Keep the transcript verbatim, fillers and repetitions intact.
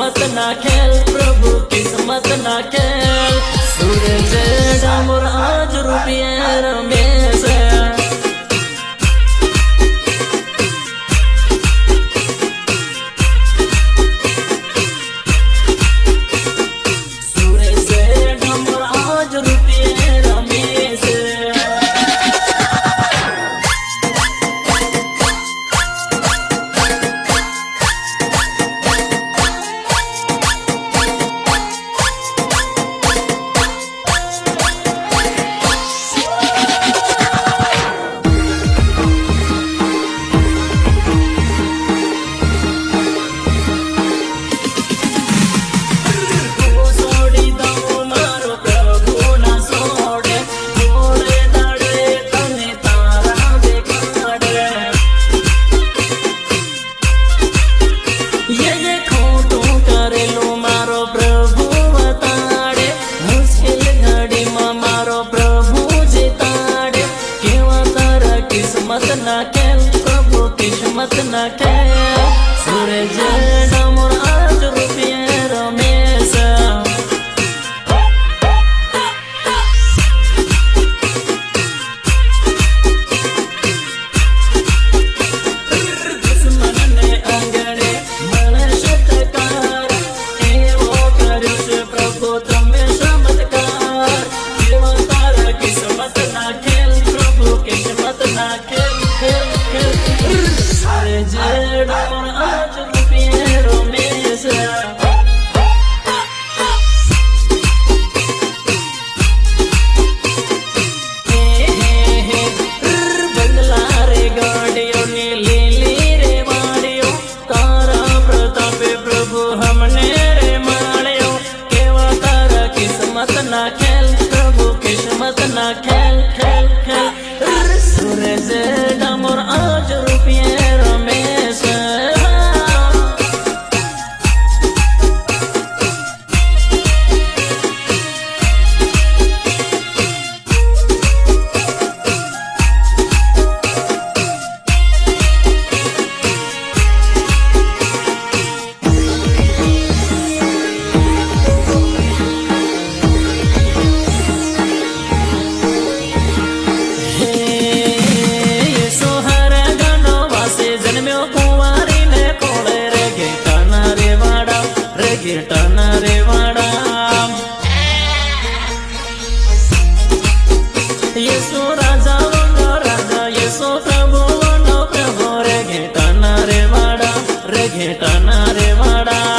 किस्मत ना खेल प्रभु किस्मत ना खेल। सूरज डामर आज रुपये रमेश प्रभु किस्मत ना खेल। सूरज डामर आज रुपये रमेश दुश्मन ने अंगणे मने शतकार एवो कर्यो छे प्रभु तमे चमत्कार। केवा तारा किस्मत ना खेल प्रभु किस्मत ना खेल। सूरज डामर आज रुपये रमेश बंगला रे गाड़ियों ने लीली रे वाड़ियों तारा प्रतापे प्रभु हमने रे माड़ियों। केवा तारा किस्मत ना खेल प्रभु किस्मत ना खेल खेल खेल। सूरज डामर आज रुपये रमेश गिरटाना रे वाड़ा येसु राजा वनो राजा येसु प्रभु वनो प्रभु रे घेटाना रे वाड़ा रे घेटाना रे वाड़ा।